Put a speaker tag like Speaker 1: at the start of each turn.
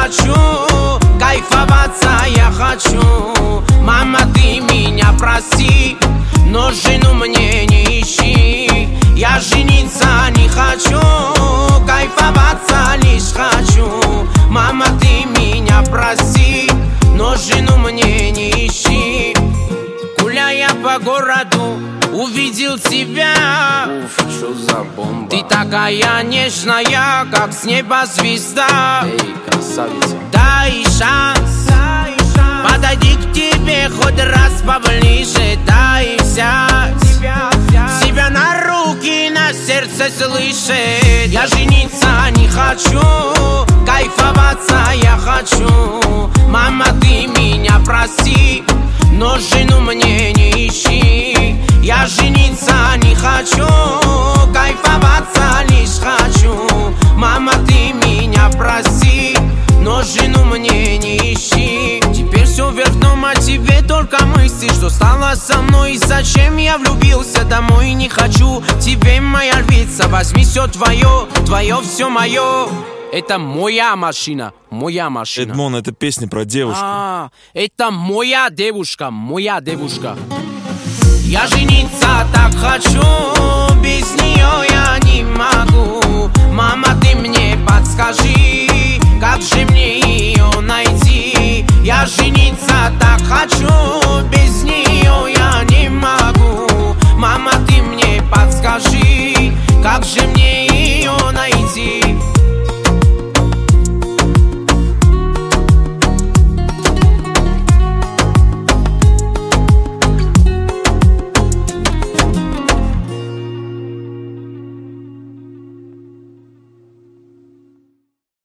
Speaker 1: хочу, кайфоваться я хочу. Мама, ты меня прости, но жену мне не ищи. Я жениться не хочу, кайфоваться лишь хочу. Мама, ты меня прости, но жену мне не ищи. Гуляя по городу, увидел тебя.
Speaker 2: Уф, что за бомба.
Speaker 1: Ты такая нежная, как с неба звезда.
Speaker 2: Эй, красавица.
Speaker 1: Дай шанс, подойди к тебе хоть раз поближе. Дай взять себя на руки, на сердце слышит. Я жениться не хочу, кайфоваться я хочу. Мама, ты меня прости, но жену мне не ищи. Я жениться не хочу, кайфоваться лишь хочу. Мама, ты меня прости, но жену мне не ищи. Теперь все вверх дном, о тебе только мысли. Что стало со мной и зачем я влюбился? Домой не хочу, тебе моя львица. Возьми все твое, твое все мое. Это моя машина, моя машина.
Speaker 3: Эдмон, это песня про девушку.
Speaker 1: Это моя девушка, моя девушка. Я жениться так хочу, без нее я не могу. Мама, ты мне подскажи, как же мне ее найти?